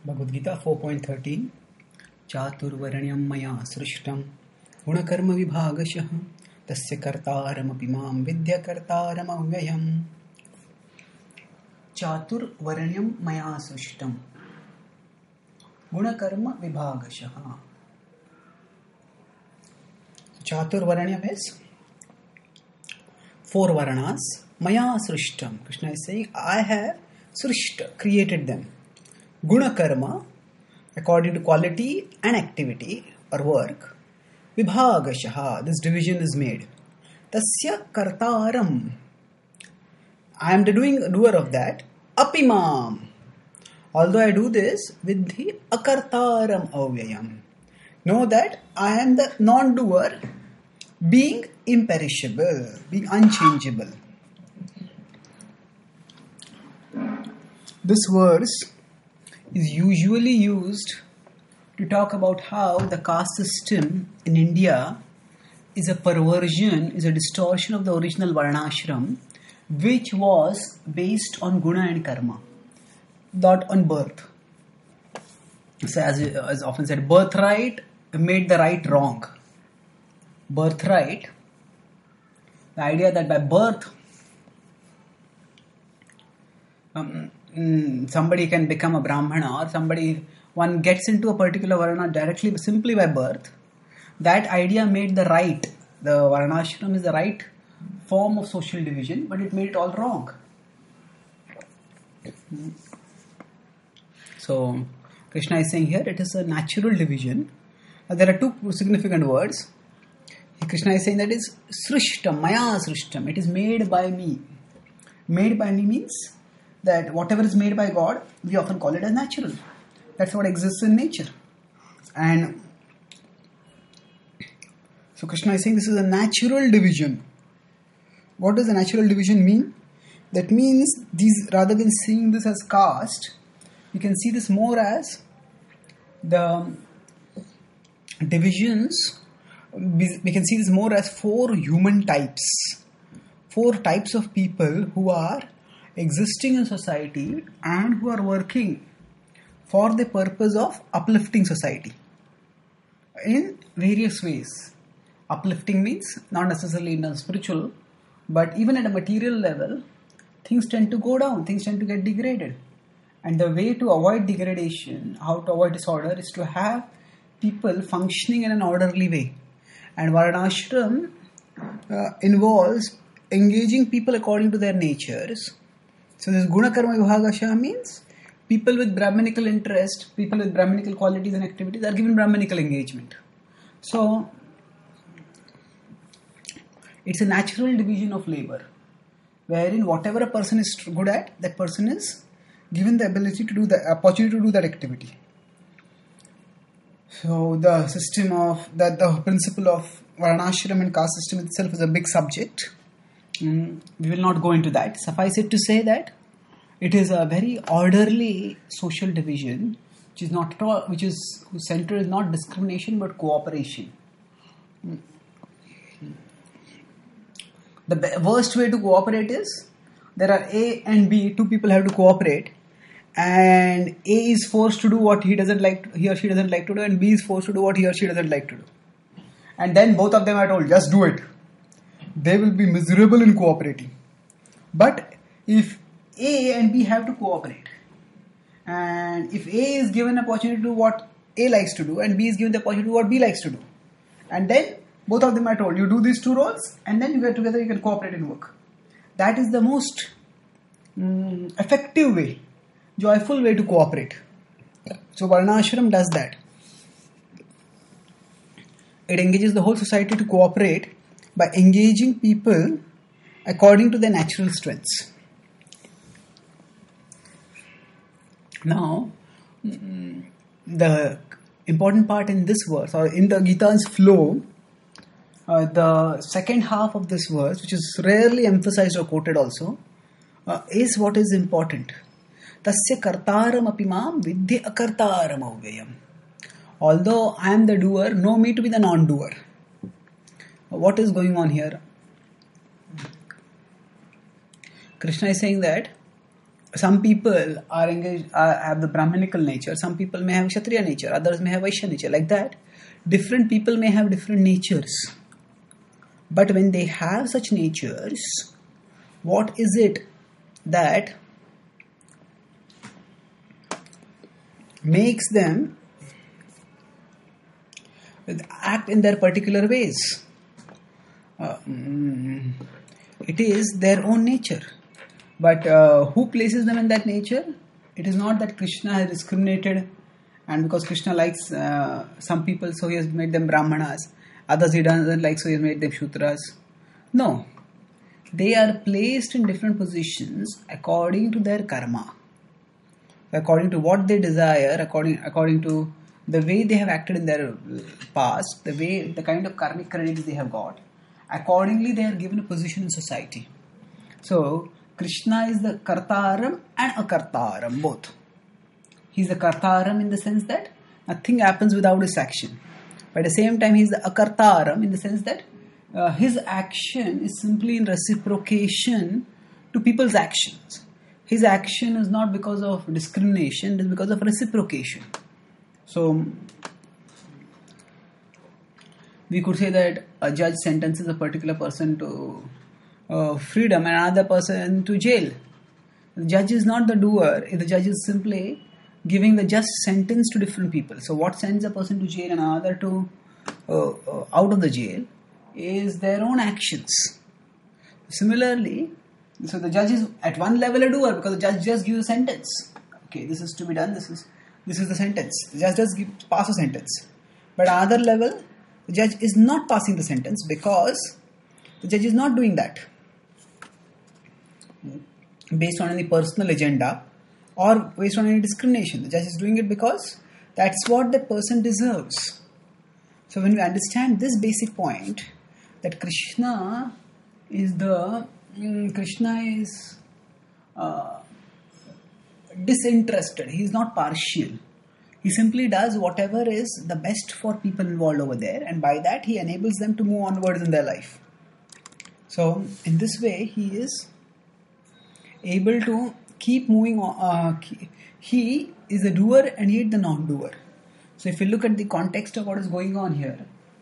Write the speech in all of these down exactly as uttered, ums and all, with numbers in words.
Bhagavad Gita four point thirteen Chaturvaranyam maya srishtam gunakarma vibhagashah tasya kartaram apimam vidya kartaram avyayam. Chaturvaranyam maya srishtam gunakarma vibhagashah. Chaturvaranyam is four varanas. Maya srishtam. Krishna is saying, I have srishta, created them. Guna karma, according to quality and activity or work. Vibhagashaha, this division is made. Tasya kartaram, I am the doing doer of that. Apimam, although I do this with the akartaram avyayam. Know that I am the non-doer, being imperishable, being unchangeable. This verse is usually used to talk about how the caste system in India is a perversion, is a distortion of the original Varnashram, which was based on guna and karma, not on birth. So as, as often said, birthright made the right wrong. Birthright, the idea that by birth um, somebody can become a Brahmana, or somebody, one gets into a particular Varna directly, simply by birth. That idea made the right, the Varnashram is the right form of social division, but it made it all wrong. So, Krishna is saying here, it is a natural division. Uh, there are two significant words. Krishna is saying that it is srishtam, maya srishtam, it is made by me. Made by me means that whatever is made by God, we often call it as natural. That's what exists in nature. And so Krishna is saying this is a natural division. What does a natural division mean? That means these, rather than seeing this as caste, you can see this more as the divisions. We can see this more as four human types. Four types of people who are existing in society and who are working for the purpose of uplifting society in various ways. Uplifting means not necessarily in a spiritual, but even at a material level, things tend to go down, things tend to get degraded. And the way to avoid degradation, how to avoid disorder, is to have people functioning in an orderly way. And Varnashram uh, involves engaging people according to their natures. So this guna karma vibhagasha means people with Brahminical interest, people with Brahminical qualities and activities are given Brahminical engagement. So it's a natural division of labor, wherein whatever a person is good at, that person is given the ability to do the opportunity to do that activity. So the system of that the principle of Varnashram and caste system itself is a big subject. Mm, we will not go into that. Suffice it to say that it is a very orderly social division, which is not at all, which is whose center is not discrimination but cooperation. Mm. The be- worst way to cooperate is there are A and B. Two people have to cooperate, and A is forced to do what he doesn't like, he or she doesn't like to do, and B is forced to do what he or she doesn't like to do. And then both of them are told, just do it. They will be miserable in cooperating. But if A and B have to cooperate, and if A is given an opportunity to do what A likes to do, and B is given the opportunity to do what B likes to do, and then both of them are told, you do these two roles, and then you get together, you can cooperate and work. That is the most um, effective way, joyful way to cooperate. So Varnashram does that. It engages the whole society to cooperate by engaging people according to their natural strengths. Now, the important part in this verse, or in the Gita's flow, uh, the second half of this verse, which is rarely emphasized or quoted also, uh, is what is important. Tasya kartaram apimam vidya akartaram avyayam. Although I am the doer, know me to be the non-doer. What is going on here? Krishna is saying that some people are engaged, uh, have the Brahminical nature, some people may have Kshatriya nature, others may have Vaishya nature. Like that, different people may have different natures. But when they have such natures, what is it that makes them act in their particular ways? Uh, mm, it is their own nature. But uh, who places them in that nature? It is not that Krishna has discriminated, and because Krishna likes uh, some people, so he has made them Brahmanas. Others he doesn't like, so he has made them Shudras. No. They are placed in different positions according to their karma. According to what they desire, according according to the way they have acted in their past, the way, the kind of karmic credits they have got. Accordingly, they are given a position in society. So, Krishna is the Kartaram and Akartaram, both. He is the Kartaram in the sense that nothing happens without his action. But at the same time, he is the Akartaram in the sense that uh, his action is simply in reciprocation to people's actions. His action is not because of discrimination, it is because of reciprocation. So, we could say that a judge sentences a particular person to uh, freedom and another person to jail. The judge is not the doer, the judge is simply giving the just sentence to different people. So what sends a person to jail and another to uh, uh, out of the jail is their own actions. Similarly, so the judge is at one level a doer because the judge just gives a sentence. Okay, this is to be done, this is this is the sentence. The judge just give, pass a sentence. But at another level, the judge is not passing the sentence because the judge is not doing that based on any personal agenda or based on any discrimination. The judge is doing it because that's what that person deserves. So when we understand this basic point, that Krishna is the mm, Krishna is uh, disinterested. He is not partial. He simply does whatever is the best for people involved over there, and by that he enables them to move onwards in their life. So in this way, he is able to keep moving on. Uh, he is the doer and he is the non-doer. So if you look at the context of what is going on here,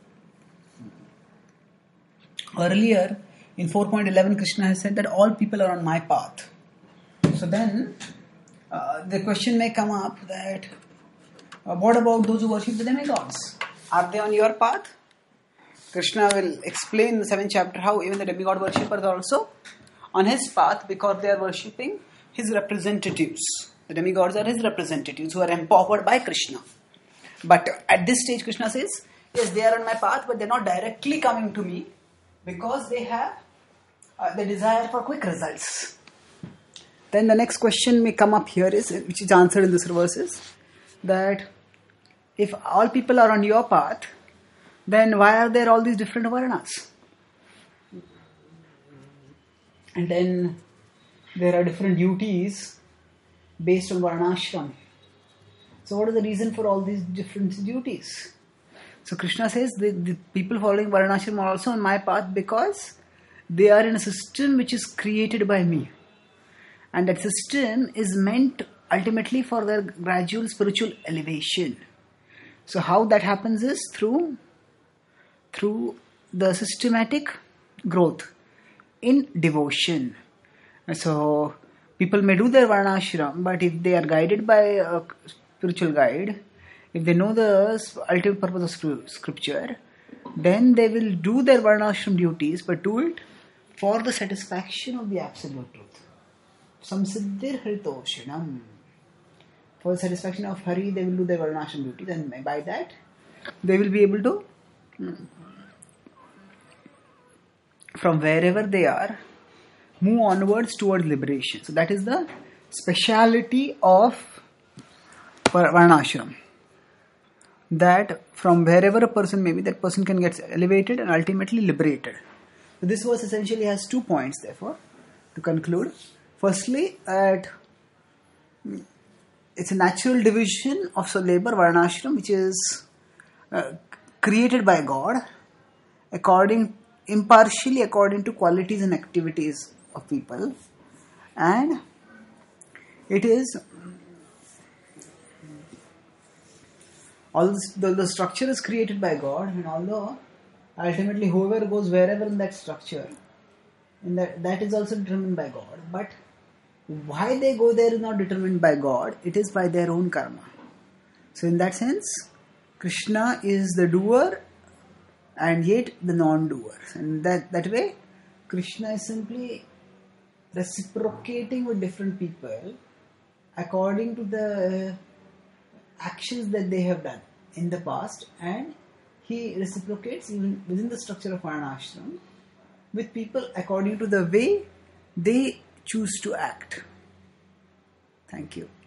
earlier in four point eleven, Krishna has said that all people are on my path. So then uh, the question may come up that uh, what about those who worship the demigods? Are they on your path? Krishna will explain in the seventh chapter how even the demigod worshippers are also on his path because they are worshipping his representatives. The demigods are his representatives who are empowered by Krishna. But at this stage, Krishna says, yes, they are on my path, but they are not directly coming to me because they have uh, the desire for quick results. Then the next question may come up here is, which is answered in this verse, is that if all people are on your path, then why are there all these different varnas? And then there are different duties based on varnashram. So what is the reason for all these different duties? So Krishna says the, the people following varnashram are also on my path because they are in a system which is created by me. And that system is meant ultimately for their gradual spiritual elevation. So how that happens is through through the systematic growth in devotion. So people may do their varnashram, but if they are guided by a spiritual guide, if they know the ultimate purpose of scripture, then they will do their varnashram duties, but do it for the satisfaction of the absolute truth. Samsiddhir haritoshanam. For the satisfaction of Hari, they will do their varnashram duties, and by that, they will be able to, from wherever they are, move onwards towards liberation. So that is the speciality of varnashram. That from wherever a person may be, that person can get elevated and ultimately liberated. So this verse essentially has two points, therefore, to conclude. Firstly, that it's a natural division of so labor, varnashram, which is uh, created by God, according impartially according to qualities and activities of people, and It is, although the, the structure is created by God, and although ultimately whoever goes wherever in that structure, in that, that is also determined by God, but why they go there is not determined by God, it is by their own karma. So in that sense, Krishna is the doer and yet the non-doer. And that, that way, Krishna is simply reciprocating with different people according to the actions that they have done in the past, and he reciprocates even within the structure of Varnashram with people according to the way they choose to act. Thank you.